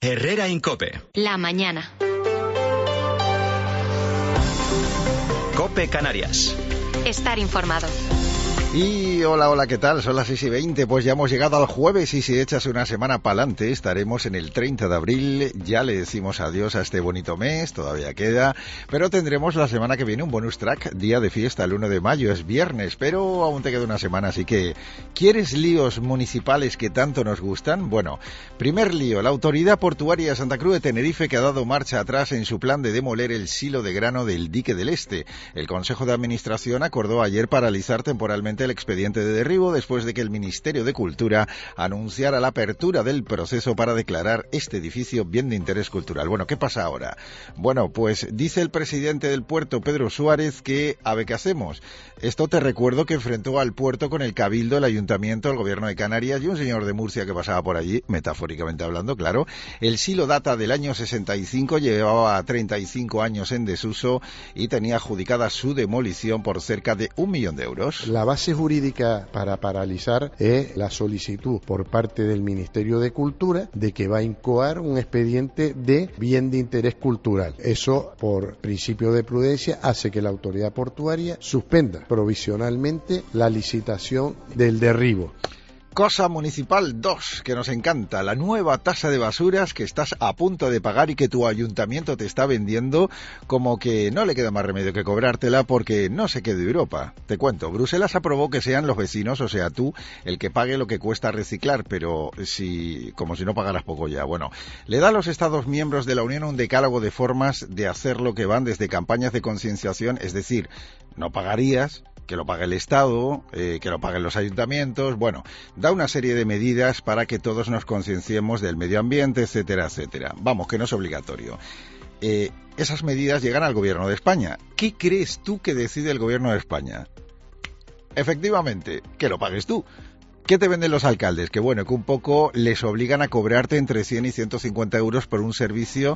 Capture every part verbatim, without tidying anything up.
Herrera Incope. La mañana. Cope Canarias. Estar informado. Y hola, hola, ¿qué tal? Son las seis y veinte, pues ya hemos llegado al jueves y si echas una semana para adelante estaremos en el treinta de abril, ya le decimos adiós a este bonito mes, todavía queda, pero tendremos la semana que viene un bonus track, día de fiesta, el uno de mayo, es viernes, pero aún te queda una semana, así que ¿quieres líos municipales que tanto nos gustan? Bueno, primer lío, la Autoridad Portuaria de Santa Cruz de Tenerife que ha dado marcha atrás en su plan de demoler el silo de grano del dique del Este. El Consejo de Administración acordó ayer paralizar temporalmente el expediente de derribo después de que el Ministerio de Cultura anunciara la apertura del proceso para declarar este edificio bien de interés cultural. Bueno, ¿qué pasa ahora? Bueno, pues dice el presidente del puerto, Pedro Suárez, que a ver qué hacemos. Esto te recuerdo que enfrentó al puerto con el Cabildo, el Ayuntamiento, el Gobierno de Canarias y un señor de Murcia que pasaba por allí, metafóricamente hablando, claro. El silo data del año sesenta y cinco, llevaba treinta y cinco años en desuso y tenía adjudicada su demolición por cerca de un millón de euros. La base jurídica para paralizar es la solicitud por parte del Ministerio de Cultura de que va a incoar un expediente de bien de interés cultural. Eso, por principio de prudencia, hace que la autoridad portuaria suspenda provisionalmente la licitación del derribo. Cosa municipal dos, que nos encanta, la nueva tasa de basuras que estás a punto de pagar y que tu ayuntamiento te está vendiendo como que no le queda más remedio que cobrártela porque no se quede Europa. Te cuento, Bruselas aprobó que sean los vecinos, o sea tú, el que pague lo que cuesta reciclar, pero si como si no pagaras poco ya. Bueno, le da a los Estados miembros de la Unión un decálogo de formas de hacerlo que van desde campañas de concienciación, es decir, no pagarías, que lo pague el Estado, eh, que lo paguen los ayuntamientos, bueno, da una serie de medidas para que todos nos concienciemos del medio ambiente, etcétera, etcétera. Vamos, que no es obligatorio. Eh, esas medidas llegan al Gobierno de España. ¿Qué crees tú que decide el Gobierno de España? Efectivamente, que lo pagues tú. ¿Qué te venden los alcaldes? Que bueno, que un poco les obligan a cobrarte entre cien y ciento cincuenta euros por un servicio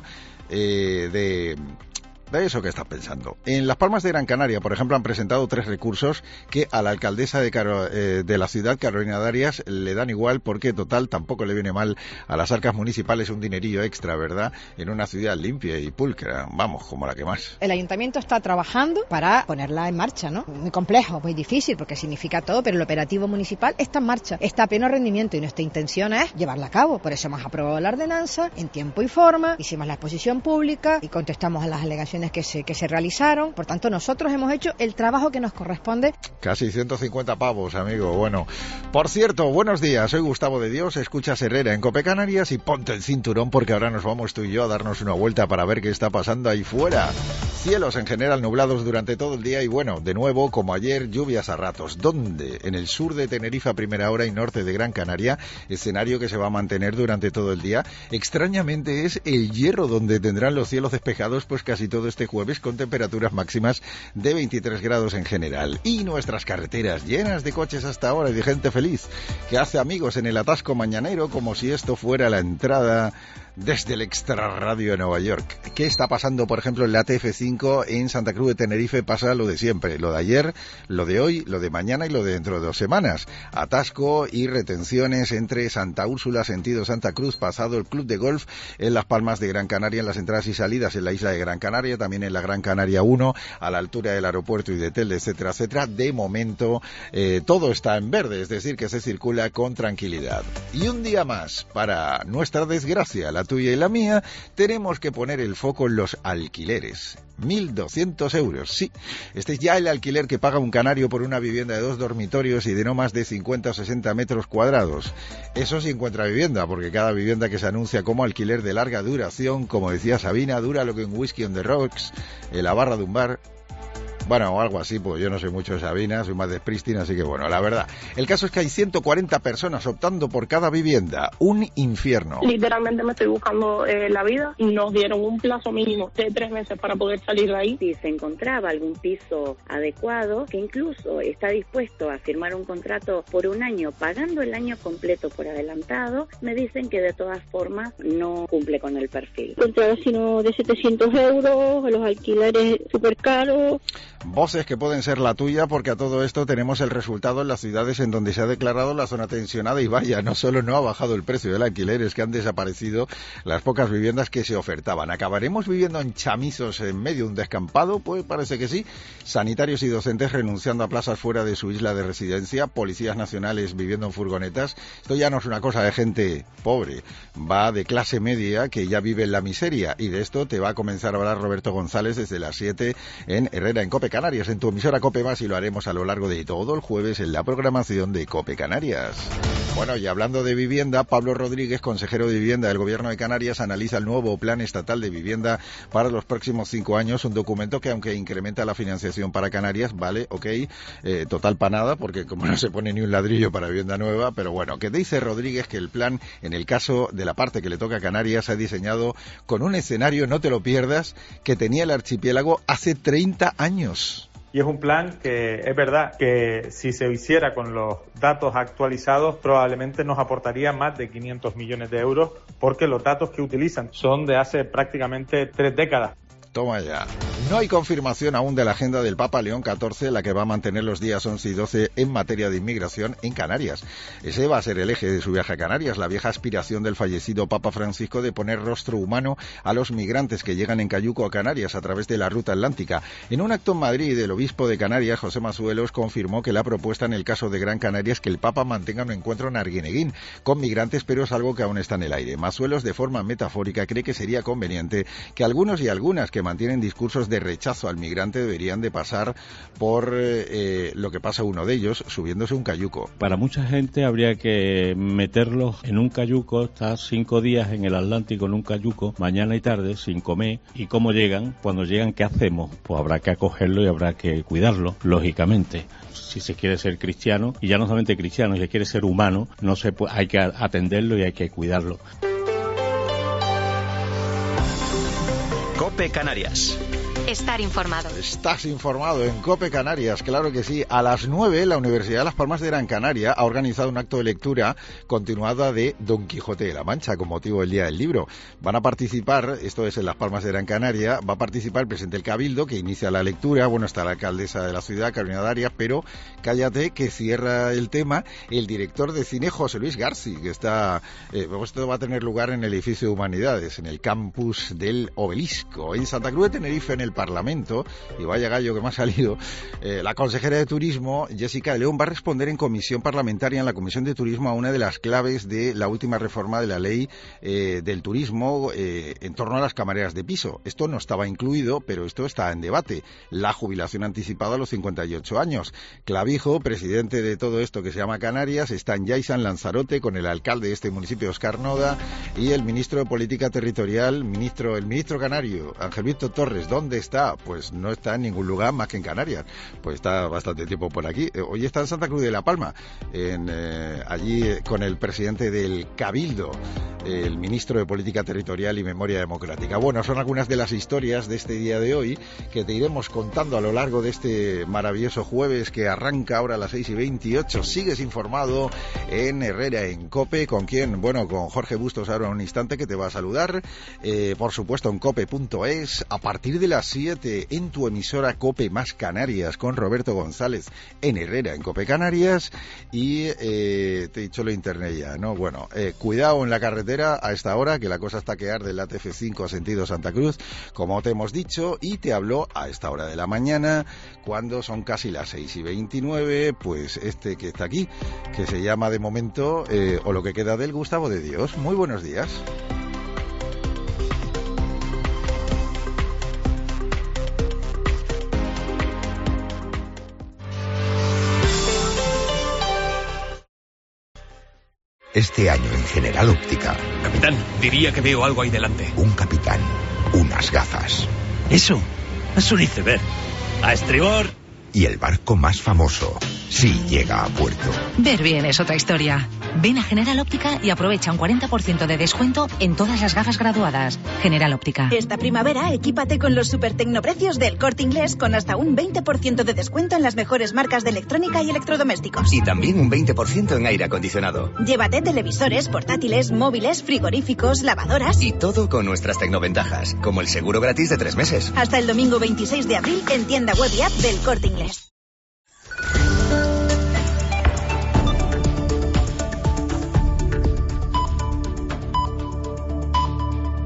eh, de... De eso que estás pensando. En Las Palmas de Gran Canaria, por ejemplo, han presentado tres recursos que a la alcaldesa de, Caro, eh, de la ciudad, Carolina Darias, le dan igual porque, total, tampoco le viene mal a las arcas municipales un dinerillo extra, ¿verdad? En una ciudad limpia y pulcra, vamos, como la que más. El ayuntamiento está trabajando para ponerla en marcha, ¿no? Muy complejo, muy difícil, porque significa todo, pero el operativo municipal está en marcha, está a pleno rendimiento y nuestra intención es llevarla a cabo. Por eso hemos aprobado la ordenanza en tiempo y forma, hicimos la exposición pública y contestamos a las alegaciones que se, que se realizaron. Por tanto, nosotros hemos hecho el trabajo que nos corresponde. Casi ciento cincuenta pavos, amigo. Bueno, por cierto, buenos días. Soy Gustavo de Dios, escuchas Herrera en Cope Canarias y ponte el cinturón porque ahora nos vamos tú y yo a darnos una vuelta para ver qué está pasando ahí fuera. Cielos en general nublados durante todo el día y bueno, de nuevo, como ayer, lluvias a ratos. ¿Dónde? En el sur de Tenerife a primera hora y norte de Gran Canaria, escenario que se va a mantener durante todo el día. Extrañamente es el Hierro donde tendrán los cielos despejados pues casi todo este jueves con temperaturas máximas de veintitrés grados en general. Y nuestras carreteras llenas de coches hasta ahora y de gente feliz que hace amigos en el atasco mañanero como si esto fuera la entrada desde el Extrarradio de Nueva York. ¿Qué está pasando, por ejemplo, en la T F cinco en Santa Cruz de Tenerife? Pasa lo de siempre, lo de ayer, lo de hoy, lo de mañana y lo de dentro de dos semanas. Atasco y retenciones entre Santa Úrsula, sentido Santa Cruz, pasado el Club de Golf en Las Palmas de Gran Canaria, en las entradas y salidas en la isla de Gran Canaria, también en la Gran Canaria uno, a la altura del aeropuerto y de Telde, etcétera, etcétera. De momento, eh, todo está en verde, es decir, que se circula con tranquilidad. Y un día más, para nuestra desgracia, la tuya y la mía, tenemos que poner el foco en los alquileres. mil doscientos euros, sí. Este es ya el alquiler que paga un canario por una vivienda de dos dormitorios y de no más de cincuenta o sesenta metros cuadrados. Eso sí encuentra vivienda, porque cada vivienda que se anuncia como alquiler de larga duración, como decía Sabina, dura lo que un whisky on the rocks, en la barra de un bar. Bueno, o algo así, pues yo no soy mucho de Sabina, soy más de Pristina, así que bueno, la verdad. El caso es que hay ciento cuarenta personas optando por cada vivienda. Un infierno. Literalmente me estoy buscando eh, la vida. Nos dieron un plazo mínimo de tres meses para poder salir de ahí. Si se encontraba algún piso adecuado, que incluso está dispuesto a firmar un contrato por un año, pagando el año completo por adelantado, me dicen que de todas formas no cumple con el perfil. Contra vecino de setecientos euros, los alquileres súper caros. Voces que pueden ser la tuya, porque a todo esto tenemos el resultado en las ciudades en donde se ha declarado la zona tensionada y vaya, no solo no ha bajado el precio del alquiler, es que han desaparecido las pocas viviendas que se ofertaban. ¿Acabaremos viviendo en chamizos en medio de un descampado? Pues parece que sí. Sanitarios y docentes renunciando a plazas fuera de su isla de residencia, policías nacionales viviendo en furgonetas. Esto ya no es una cosa de gente pobre, va de clase media que ya vive en la miseria, y de esto te va a comenzar a hablar Roberto González desde las siete en Herrera en COPE Canarias, en tu emisora COPE Más, y lo haremos a lo largo de todo el jueves en la programación de COPE Canarias. Bueno, y hablando de vivienda, Pablo Rodríguez, consejero de Vivienda del Gobierno de Canarias, analiza el nuevo Plan Estatal de Vivienda para los próximos cinco años, un documento que, aunque incrementa la financiación para Canarias, vale, ok, eh, total para nada, porque como no se pone ni un ladrillo para vivienda nueva, pero bueno, que dice Rodríguez que el plan, en el caso de la parte que le toca a Canarias, se ha diseñado con un escenario, no te lo pierdas, que tenía el archipiélago hace treinta años. Y es un plan que es verdad que si se hiciera con los datos actualizados probablemente nos aportaría más de quinientos millones de euros, porque los datos que utilizan son de hace prácticamente tres décadas. Toma ya. No hay confirmación aún de la agenda del Papa León catorce, la que va a mantener los días once y doce en materia de inmigración en Canarias. Ese va a ser el eje de su viaje a Canarias, la vieja aspiración del fallecido Papa Francisco de poner rostro humano a los migrantes que llegan en cayuco a Canarias a través de la ruta atlántica. En un acto en Madrid, el obispo de Canarias, José Mazuelos, confirmó que la propuesta en el caso de Gran Canaria es que el Papa mantenga un encuentro en Arguineguín con migrantes, pero es algo que aún está en el aire. Mazuelos, de forma metafórica, cree que sería conveniente que algunos y algunas que mantienen discursos de rechazo al migrante deberían de pasar por eh, lo que pasa uno de ellos, subiéndose un cayuco. Para mucha gente habría que meterlos en un cayuco, estar cinco días en el Atlántico en un cayuco, mañana y tarde, sin comer. ¿Y cómo llegan? Cuando llegan, ¿qué hacemos? Pues habrá que acogerlo y habrá que cuidarlo, lógicamente. Si se quiere ser cristiano, y ya no solamente cristiano, si se quiere ser humano, no se puede, hay que atenderlo y hay que cuidarlo. COPE Canarias. Estar informado. Estás informado en COPE Canarias, claro que sí. A las nueve, la Universidad de Las Palmas de Gran Canaria ha organizado un acto de lectura continuada de Don Quijote de la Mancha, con motivo del Día del Libro. Van a participar, esto es en Las Palmas de Gran Canaria, va a participar el presidente del Cabildo, que inicia la lectura. Bueno, está la alcaldesa de la ciudad, Carolina Darias, pero cállate, que cierra el tema el director de cine, José Luis Garci, que está... Eh, esto va a tener lugar en el edificio de Humanidades, en el campus del Obelisco, en Santa Cruz de Tenerife, en el Parlamento, y vaya gallo que me ha salido. Eh, la consejera de Turismo, Jessica de León, va a responder en comisión parlamentaria, en la Comisión de Turismo, a una de las claves de la última reforma de la ley eh, del turismo eh, en torno a las camareras de piso. Esto no estaba incluido, pero esto está en debate. La jubilación anticipada a los cincuenta y ocho años. Clavijo, presidente de todo esto que se llama Canarias, está en Yaiza, en Lanzarote, con el alcalde de este municipio, Óscar Noda, y el ministro de Política Territorial, ministro, el ministro canario, Ángel Víctor Torres. ¿Dónde está? Pues no está en ningún lugar más que en Canarias. Pues está bastante tiempo por aquí. Hoy está en Santa Cruz de la Palma, en, eh, allí eh, con el presidente del Cabildo, el ministro de Política Territorial y Memoria Democrática. Bueno, son algunas de las historias de este día de hoy que te iremos contando a lo largo de este maravilloso jueves que arranca ahora a las seis y veintiocho. Sigues informado en Herrera en COPE. ¿Con quién? Bueno, con Jorge Bustos ahora un instante, que te va a saludar. Eh, por supuesto en cope punto es. A partir de las siete en tu emisora COPE Más Canarias, con Roberto González en Herrera en COPE Canarias. Y eh, te he dicho lo internet ya, ¿no? Bueno, eh, cuidado en la carretera a esta hora, que la cosa está que arde, la T F cinco sentido Santa Cruz, como te hemos dicho, y te habló a esta hora de la mañana, cuando son casi las seis y veintinueve, pues este que está aquí, que se llama de momento, eh, o lo que queda del Gustavo de Dios. Muy buenos días. Este año en General Óptica. Capitán, diría que veo algo ahí delante. Un capitán, unas gafas. Eso, es un iceberg. ¡A estribor! Y el barco más famoso, sí llega a puerto. Ver bien es otra historia. Ven a General Óptica y aprovecha un cuarenta por ciento de descuento en todas las gafas graduadas. General Óptica. Esta primavera, equípate con los super tecnoprecios del Corte Inglés con hasta un veinte por ciento de descuento en las mejores marcas de electrónica y electrodomésticos. Y también un veinte por ciento en aire acondicionado. Llévate televisores, portátiles, móviles, frigoríficos, lavadoras. Y todo con nuestras tecnoventajas, como el seguro gratis de tres meses. Hasta el domingo veintiséis de abril en tienda web y app del Corte Inglés.